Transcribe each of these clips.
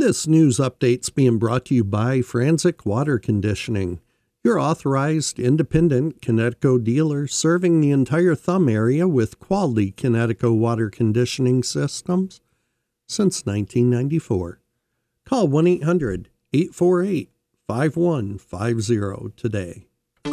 This news update's being brought to you by Franzik Water Conditioning, your authorized independent Kinetico dealer serving the entire Thumb area with quality Kinetico water conditioning systems since 1994. Call 1-800-848-5150 today.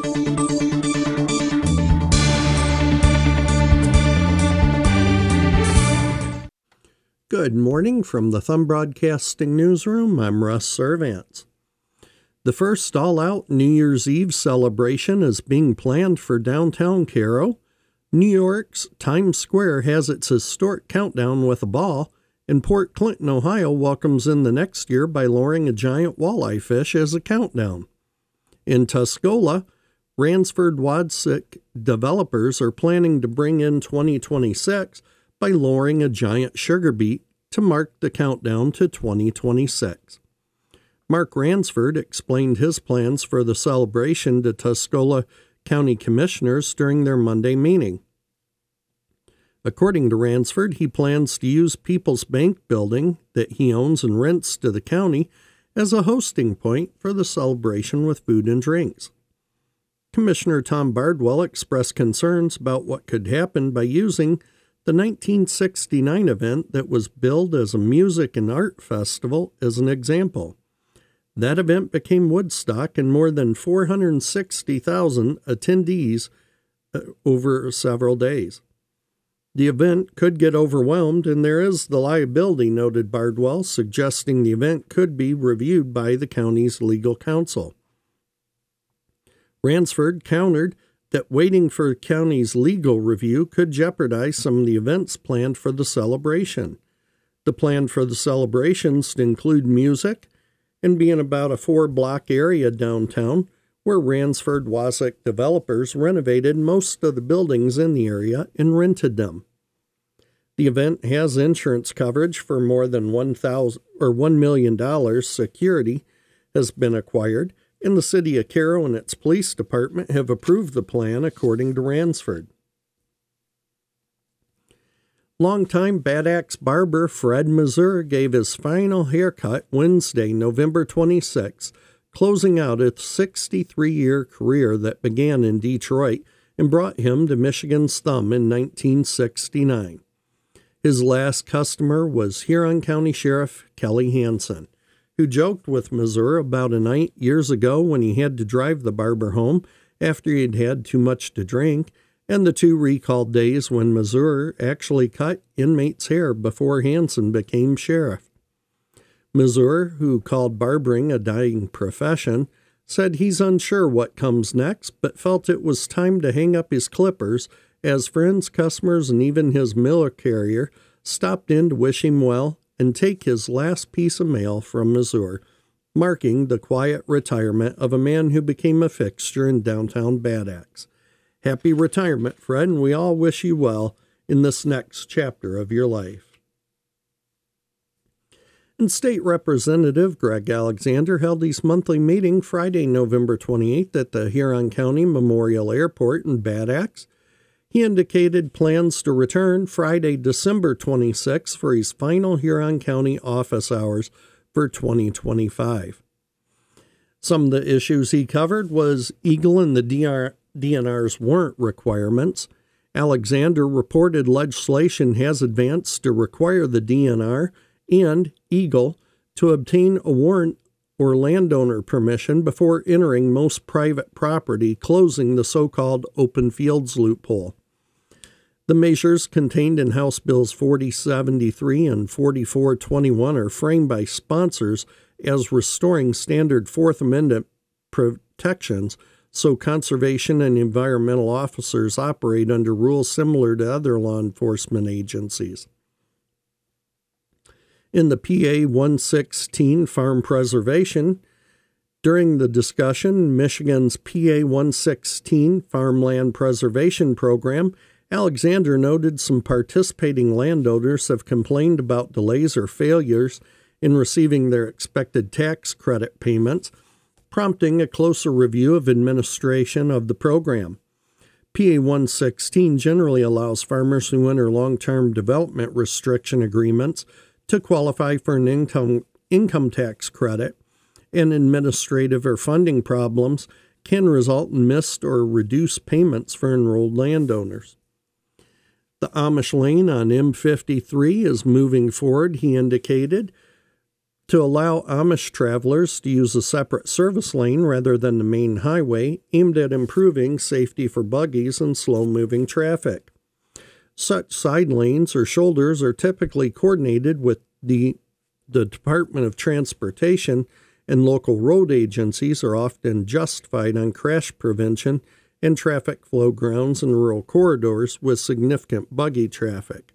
Good morning from the Thumb Broadcasting Newsroom. I'm Russ Servants. The first all-out New Year's Eve celebration is being planned for downtown Cairo. New York's Times Square has its historic countdown with a ball, and Port Clinton, Ohio welcomes in the next year by lowering a giant walleye fish as a countdown. In Tuscola, Ransford Wadsick developers are planning to bring in 2026 by lowering a giant sugar beet to mark the countdown to 2026. Mark Ransford explained his plans for the celebration to Tuscola County Commissioners during their Monday meeting. According to Ransford, he plans to use People's Bank building that he owns and rents to the county as a hosting point for the celebration with food and drinks. Commissioner Tom Bardwell expressed concerns about what could happen by using the 1969 event that was billed as a music and art festival as an example. That event became Woodstock and more than 460,000 attendees over several days. The event could get overwhelmed, and there is the liability, noted Bardwell, suggesting the event could be reviewed by the county's legal counsel. Ransford countered that waiting for the county's legal review could jeopardize some of the events planned for the celebration. The plan for the celebrations to include music and be in about a 4-block area downtown where Ransford Wadsick developers renovated most of the buildings in the area and rented them. The event has insurance coverage for more than $1 million. Security has been acquired, and the city of Cairo and its police department have approved the plan, according to Ransford. Longtime Bad Axe barber Fred Mazur gave his final haircut Wednesday, November 26, closing out a 63-year career that began in Detroit and brought him to Michigan's Thumb in 1969. His last customer was Huron County Sheriff Kelly Hansen, who joked with Mazur about a night years ago when he had to drive the barber home after he'd had too much to drink, and the 2 recalled days when Mazur actually cut inmates' hair before Hansen became sheriff. Mazur, who called barbering a dying profession, said he's unsure what comes next, but felt it was time to hang up his clippers as friends, customers, and even his mail carrier stopped in to wish him well and take his last piece of mail from Mazur, marking the quiet retirement of a man who became a fixture in downtown Bad Axe. Happy retirement, Fred, and we all wish you well in this next chapter of your life. And State Representative Greg Alexander held his monthly meeting Friday, November 28th at the Huron County Memorial Airport in Bad Axe. He indicated plans to return Friday, December 26th for his final Huron County office hours for 2025. Some of the issues he covered was Eagle and the DNR's warrant requirements. Alexander reported legislation has advanced to require the DNR and Eagle to obtain a warrant or landowner permission before entering most private property, closing the so-called open fields loophole. The measures contained in House Bills 4073 and 4421 are framed by sponsors as restoring standard Fourth Amendment protections so conservation and environmental officers operate under rules similar to other law enforcement agencies. In the PA 116 Farm Preservation, during the discussion, Michigan's PA 116 Farmland Preservation Program, Alexander noted some participating landowners have complained about delays or failures in receiving their expected tax credit payments, prompting a closer review of administration of the program. PA 116 generally allows farmers who enter long-term development restriction agreements to qualify for an income tax credit, and administrative or funding problems can result in missed or reduced payments for enrolled landowners. The Amish lane on M53 is moving forward, he indicated, to allow Amish travelers to use a separate service lane rather than the main highway, aimed at improving safety for buggies and slow-moving traffic. Such side lanes or shoulders are typically coordinated with the Department of Transportation, and local road agencies are often justified on crash prevention and traffic flow grounds in rural corridors with significant buggy traffic.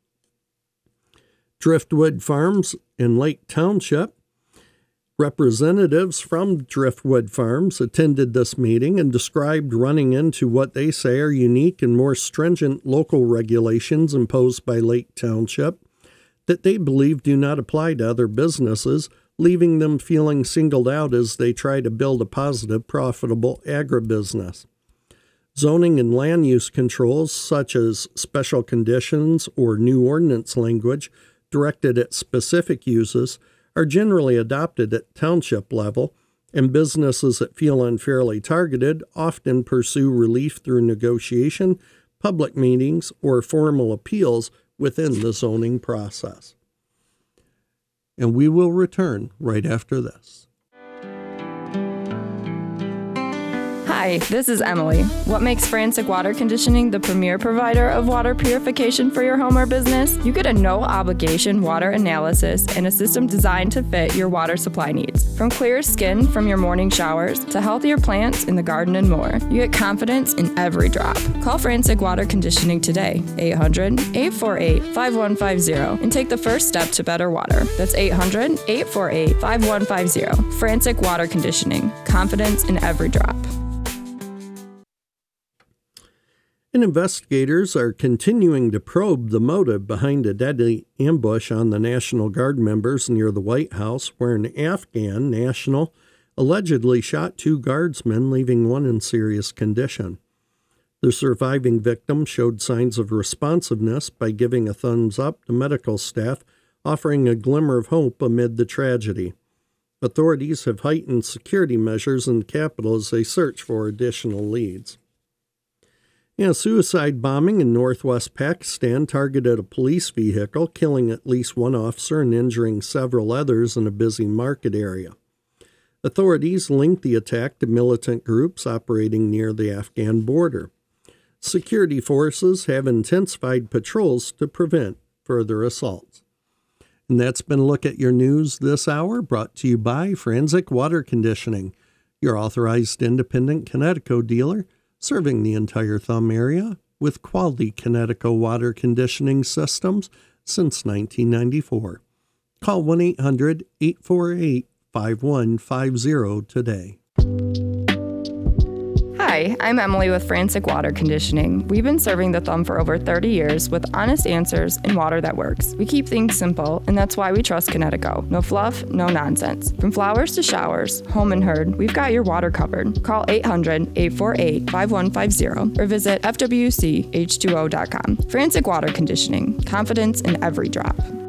Driftwood Farms in Lake Township. Representatives from Driftwood Farms attended this meeting and described running into what they say are unique and more stringent local regulations imposed by Lake Township that they believe do not apply to other businesses, leaving them feeling singled out as they try to build a positive, profitable agribusiness. Zoning and land use controls, such as special conditions or new ordinance language directed at specific uses, are generally adopted at township level, and businesses that feel unfairly targeted often pursue relief through negotiation, public meetings, or formal appeals within the zoning process. And we will return right after this. Hi, this is Emily. What makes Frantic Water Conditioning the premier provider of water purification for your home or business? You get a no-obligation water analysis and a system designed to fit your water supply needs. From clear skin from your morning showers to healthier plants in the garden and more, you get confidence in every drop. Call Frantic Water Conditioning today, 800-848-5150, and take the first step to better water. That's 800-848-5150. Frantic Water Conditioning. Confidence in every drop. And investigators are continuing to probe the motive behind a deadly ambush on the National Guard members near the White House, where an Afghan national allegedly shot 2 guardsmen, leaving one in serious condition. The surviving victim showed signs of responsiveness by giving a thumbs up to medical staff, offering a glimmer of hope amid the tragedy. Authorities have heightened security measures in the capital as they search for additional leads. A suicide bombing in northwest Pakistan targeted a police vehicle, killing at least one officer and injuring several others in a busy market area. Authorities linked the attack to militant groups operating near the Afghan border. Security forces have intensified patrols to prevent further assaults. And that's been a look at your news this hour, brought to you by Frantic Water Conditioning, your authorized independent Kinetico dealer, serving the entire Thumb area with quality Kinetico water conditioning systems since 1994. Call 1-800-848-5150 today. Hi, I'm Emily with Frantic Water Conditioning. We've been serving the Thumb for over 30 years with honest answers and water that works. We keep things simple, and that's why we trust Kinetico. No fluff, no nonsense. From flowers to showers, home and herd, we've got your water covered. Call 800-848-5150 or visit fwch2o.com. Frantic Water Conditioning. Confidence in every drop.